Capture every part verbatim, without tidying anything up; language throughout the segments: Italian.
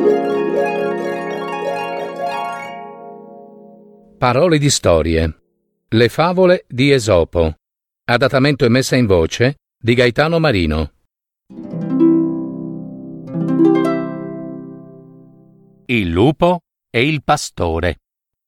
Parole di storie. Le favole di Esopo. Adattamento e messa in voce di Gaetano Marino. Il lupo e il pastore.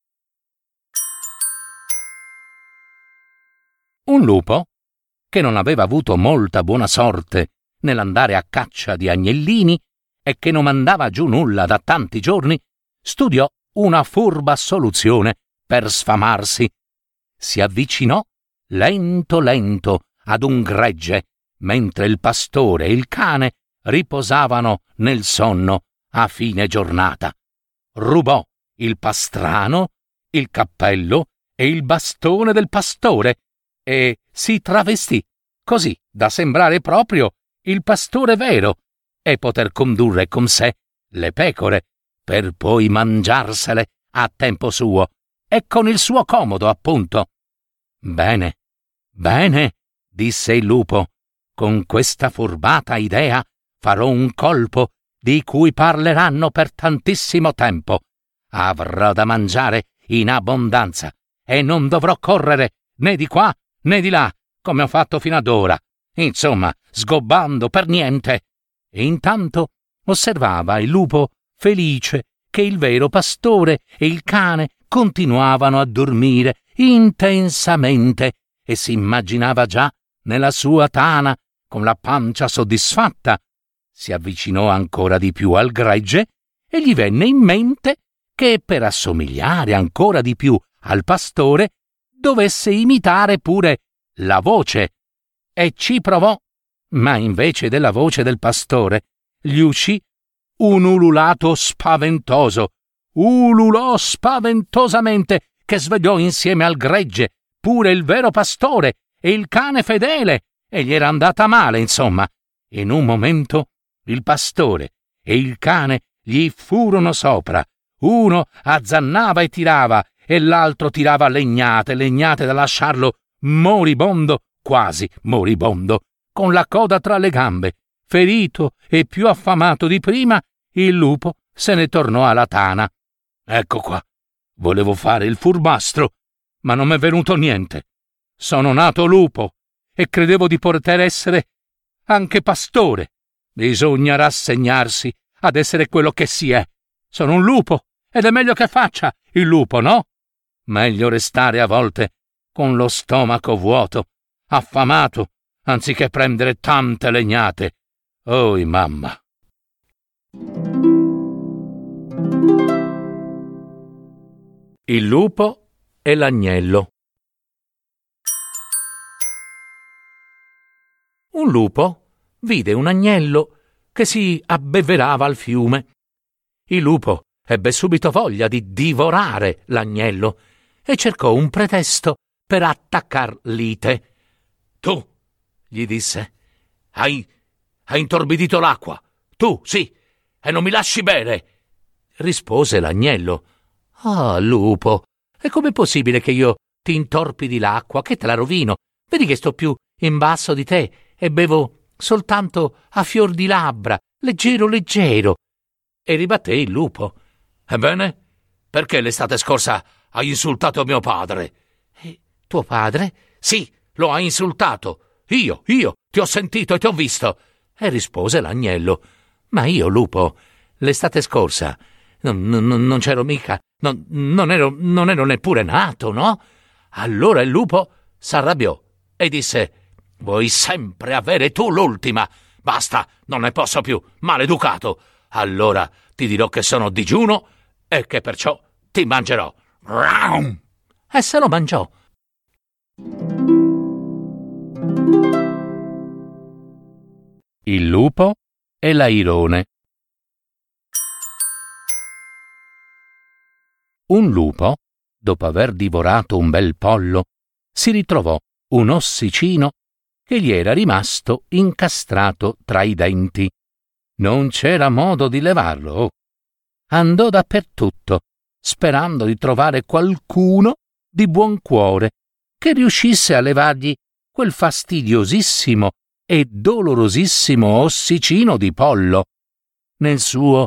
Un lupo, che non aveva avuto molta buona sorte nell'andare a caccia di agnellini e che non mandava giù nulla da tanti giorni, studiò una furba soluzione per sfamarsi. Si avvicinò lento lento ad un gregge, mentre il pastore e il cane riposavano nel sonno a fine giornata. Rubò il pastrano, il cappello e il bastone del pastore e si travestì così da sembrare proprio il pastore vero e poter condurre con sé le pecore per poi mangiarsele a tempo suo e con il suo comodo, appunto. Bene, bene, disse il lupo, con questa furbata idea farò un colpo di cui parleranno per tantissimo tempo. Avrò da mangiare in abbondanza e non dovrò correre né di qua né di là, come ho fatto fino ad ora, insomma, sgobbando per niente. E intanto osservava il lupo felice che il vero pastore e il cane continuavano a dormire intensamente e si immaginava già nella sua tana con la pancia soddisfatta. Si avvicinò ancora di più al gregge e gli venne in mente che per assomigliare ancora di più al pastore dovesse imitare pure la voce, e ci provò, ma invece della voce del pastore gli uscì un ululato spaventoso. Ululò spaventosamente che svegliò insieme al gregge pure il vero pastore e il cane fedele, e gli era andata male, insomma. In un momento il pastore e il cane gli furono sopra. Uno azzannava e tirava, e l'altro tirava legnate, legnate da lasciarlo moribondo, quasi moribondo, con la coda tra le gambe. Ferito e più affamato di prima, il lupo se ne tornò alla tana. Ecco qua, volevo fare il furbastro, ma non m'è venuto niente. Sono nato lupo e credevo di poter essere anche pastore. Bisogna rassegnarsi ad essere quello che si è. Sono un lupo ed è meglio che faccia il lupo, no? Meglio restare a volte con lo stomaco vuoto, affamato, anziché prendere tante legnate. Oh, mamma! Il lupo e l'agnello. Un lupo vide un agnello che si abbeverava al fiume. Il lupo ebbe subito voglia di divorare l'agnello e cercò un pretesto per attaccar lite. Tu, gli disse, hai, hai intorbidito l'acqua. Tu, sì, e non mi lasci bere. Rispose l'agnello. Ah, lupo, e com'è possibile che io ti intorpidi l'acqua, che te la rovino? Vedi che sto più in basso di te e bevo soltanto a fior di labbra, leggero leggero. E ribatté il lupo. Ebbene, perché l'estate scorsa hai insultato mio padre? E tuo padre? Sì, lo hai insultato. Io, io, ti ho sentito e ti ho visto. E rispose l'agnello. Ma io, lupo, l'estate scorsa non, non, non c'ero mica, non, non, ero, non ero neppure nato, no? Allora il lupo s'arrabbiò e disse: vuoi sempre avere tu l'ultima? Basta, non ne posso più, maleducato. Allora ti dirò che sono digiuno e che perciò ti mangerò. E se lo mangiò. Il lupo e l'airone. Un lupo, dopo aver divorato un bel pollo, si ritrovò un ossicino che gli era rimasto incastrato tra i denti. Non c'era modo di levarlo. Andò dappertutto, sperando di trovare qualcuno di buon cuore che riuscisse a levargli quel fastidiosissimo e dolorosissimo ossicino di pollo. Nel suo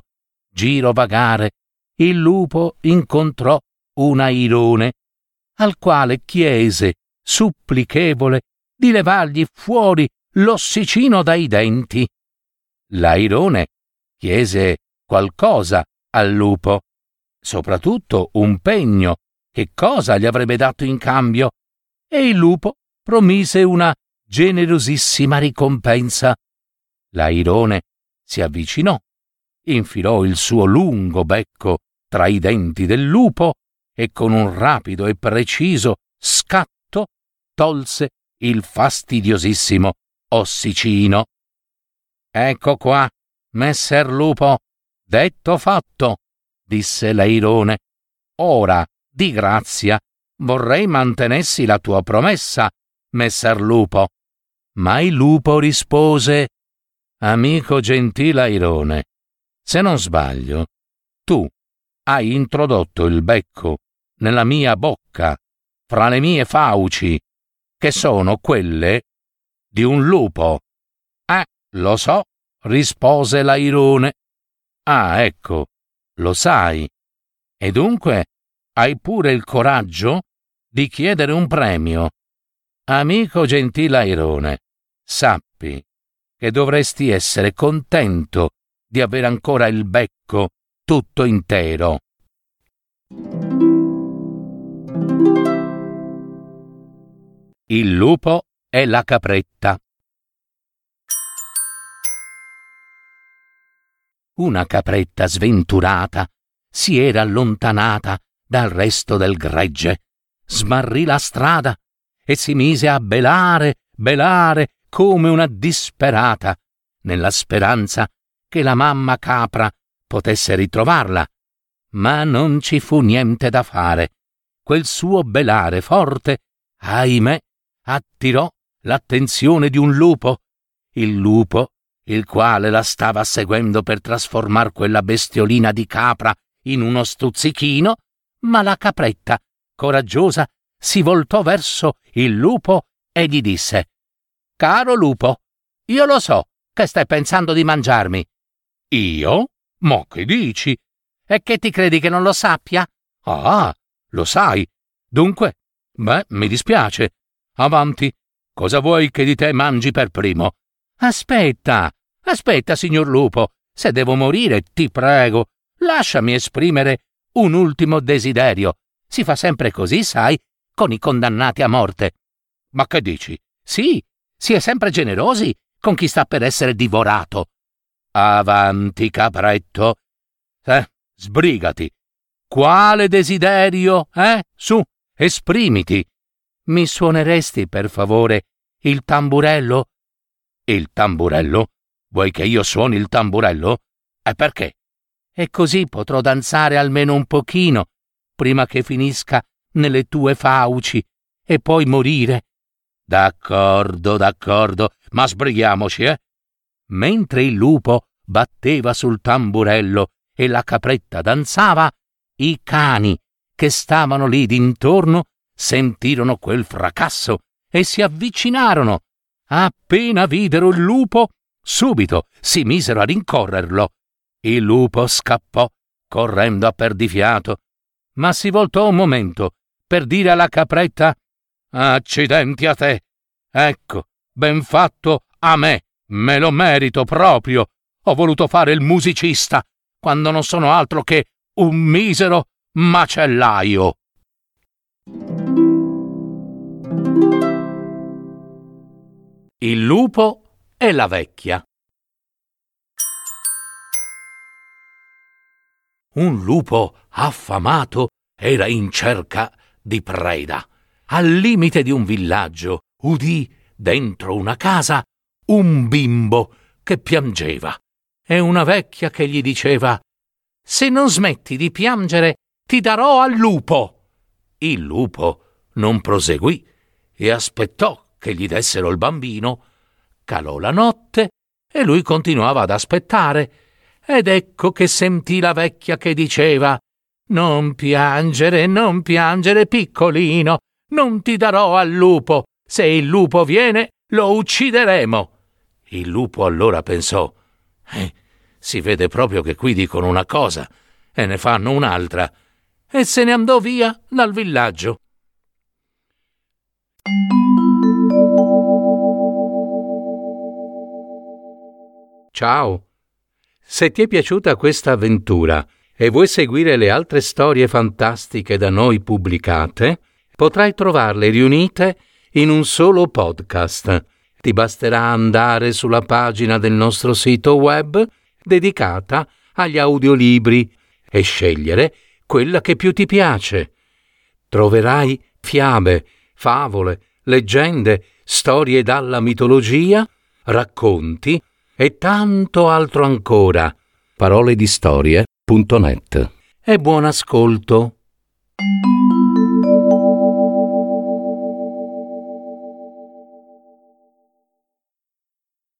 girovagare, il lupo incontrò un airone, al quale chiese, supplichevole, di levargli fuori l'ossicino dai denti. L'airone chiese qualcosa al lupo, soprattutto un pegno, che cosa gli avrebbe dato in cambio, e il lupo promise una generosissima ricompensa. L'airone si avvicinò, infilò il suo lungo becco tra i denti del lupo e con un rapido e preciso scatto tolse il fastidiosissimo ossicino. «Ecco qua, messer lupo, detto fatto», disse l'airone. «Ora, di grazia, vorrei mantenessi la tua promessa, messer lupo». Ma il lupo rispose: «Amico gentile airone, se non sbaglio, tu hai introdotto il becco nella mia bocca, fra le mie fauci, che sono quelle di un lupo». «Eh, lo so», rispose l'airone. «Ah, ecco, lo sai. E dunque hai pure il coraggio di chiedere un premio. Amico gentile airone, sappi che dovresti essere contento di avere ancora il becco tutto intero». Il lupo e la capretta. Una capretta sventurata si era allontanata dal resto del gregge, smarrì la strada e si mise a belare, belare come una disperata, nella speranza che la mamma capra potesse ritrovarla. Ma non ci fu niente da fare. Quel suo belare forte, ahimè, attirò l'attenzione di un lupo. Il lupo, il quale la stava seguendo per trasformar quella bestiolina di capra in uno stuzzichino, ma la capretta, coraggiosa, si voltò verso il lupo e gli disse: «Caro lupo, io lo so che stai pensando di mangiarmi». «Io? Ma che dici? E che ti credi che non lo sappia?» «Ah, lo sai. Dunque, beh, mi dispiace. Avanti, cosa vuoi che di te mangi per primo?» «Aspetta, aspetta, signor lupo, se devo morire, ti prego, lasciami esprimere un ultimo desiderio. Si fa sempre così, sai, con i condannati a morte». «Ma che dici?» «Sì, si è sempre generosi con chi sta per essere divorato». «Avanti, capretto. Eh, sbrigati. Quale desiderio, eh? Su, esprimiti». «Mi suoneresti, per favore, il tamburello?» «Il tamburello? Vuoi che io suoni il tamburello? E perché?» «E così potrò danzare almeno un pochino, prima che finisca nelle tue fauci, e poi morire». «D'accordo, d'accordo, ma sbrighiamoci, eh?» Mentre il lupo batteva sul tamburello e la capretta danzava, i cani che stavano lì dintorno sentirono quel fracasso e si avvicinarono. Appena videro il lupo, subito si misero a rincorrerlo. Il lupo scappò, correndo a perdifiato, ma si voltò un momento per dire alla capretta: «Accidenti a te! Ecco, ben fatto a me! Me lo merito proprio! Ho voluto fare il musicista, quando non sono altro che un misero macellaio!» Il lupo e la vecchia. Un lupo affamato era in cerca di preda. Al limite di un villaggio udì dentro una casa un bimbo che piangeva e una vecchia che gli diceva: «Se non smetti di piangere, ti darò al lupo». Il lupo non proseguì e aspettò che gli dessero il bambino. Calò la notte e lui continuava ad aspettare, ed ecco che sentì la vecchia che diceva: «Non piangere, non piangere, piccolino, non ti darò al lupo. Se il lupo viene, lo uccideremo». Il lupo allora pensò: eh, si vede proprio che qui dicono una cosa e ne fanno un'altra, e se ne andò via dal villaggio. Ciao! Se ti è piaciuta questa avventura e vuoi seguire le altre storie fantastiche da noi pubblicate, potrai trovarle riunite in un solo podcast. Ti basterà andare sulla pagina del nostro sito web dedicata agli audiolibri e scegliere quella che più ti piace. Troverai fiabe, favole, leggende, storie dalla mitologia, racconti e tanto altro ancora. parole di storie punto net. E buon ascolto!